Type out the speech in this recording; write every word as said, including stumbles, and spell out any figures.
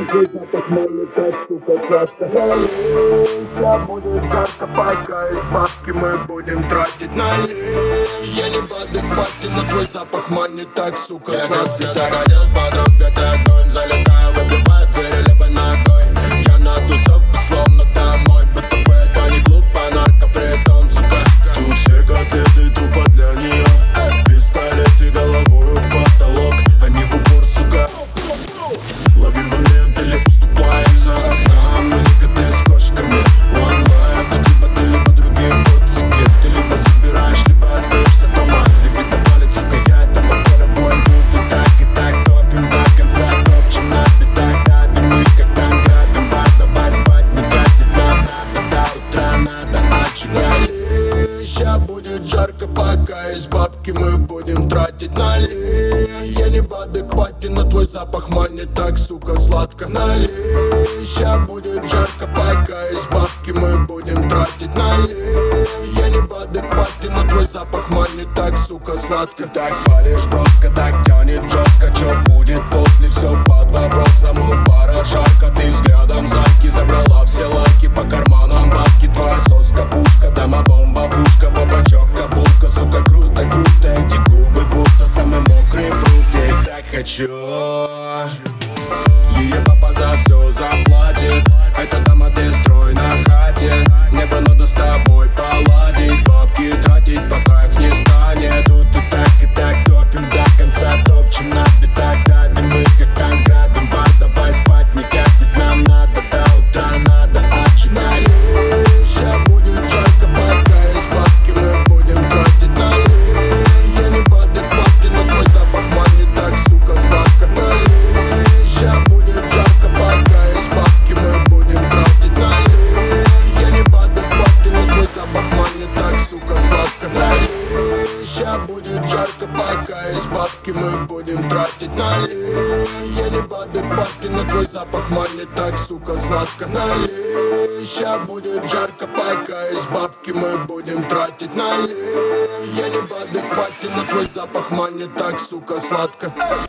твой запах манит так, сука, сладко. Сейчас будет жарко, пока из бабки мы будем тратить на лень. Я не в адеквате, но твой запах манит так, сука, сладко. Я заходил, подруга, ты огонь, залетаю, выбиваю двери левой ногой. Я на тусовке, словно домой, будто бы это не клуб, а наркопритон, сука. Тут все котлеты тупо для нее. Пистолеты головою в потолок, а не в упор, сука. Лови момент или уступай за окна. Мы не коты с кошками. One life, тут либо ты, либо другие боцики. Ты либо забираешь, либо остаешься дома. Либо валит, сука, я этого поля воин. Тут и так, и так топим до конца. Топчем на битах, давим мы, как там грабим. Бар, давай спать, не катит нам надо. До утра надо отжигать. Ща будет жарко, пока из бабки мы будем тратить на лень. Я не в адеквате, но твой запах манит так, сука, сладко. Налей. Ща будет жарко, пока из бабки мы будем тратить на лень. Я не в адеквате, но твой запах манит так, сука, сладко. Так палишь броско, так тянет жестко. Чё будет после, все под вопросом. У пара жарко, ты взглядом зайки забрала все лайки, по карманам бабки. Твоя соска пушка, дома бомба пушка, бабачок кабулка, сука, круто, круто. Эти губы будто самый мокрый фрукт, я их так хочу. Ее папа за все заплатит. Это дама дестрой на хате. Мне бы надо с тобой поладить, бабки тратить, пока их не станет. Тут и так, и так топим до конца. Топчем на битах, давим мы, как там грабим. Бар, давай спать, не катить нам надо. До утра надо отжигать. Ща будет жарко, пока из бабки мы будем тратить на лень. Я не в адеквате, но твой запах манит так, сука, сладко. Ща будет жарко, пока из бабки мы будем тратить на лень. Я не в адеквате, но твой запах манит так, сука, сладко. Ща будет жарко, пока из бабки мы будем тратить на лень. Я не в адеквате, но твой запах манит так, сука, сладко. Ща будет жарко, пока из бабки мы будем тратить на лень. Я не в адеквате, но твой запах манит так, сука, сладко.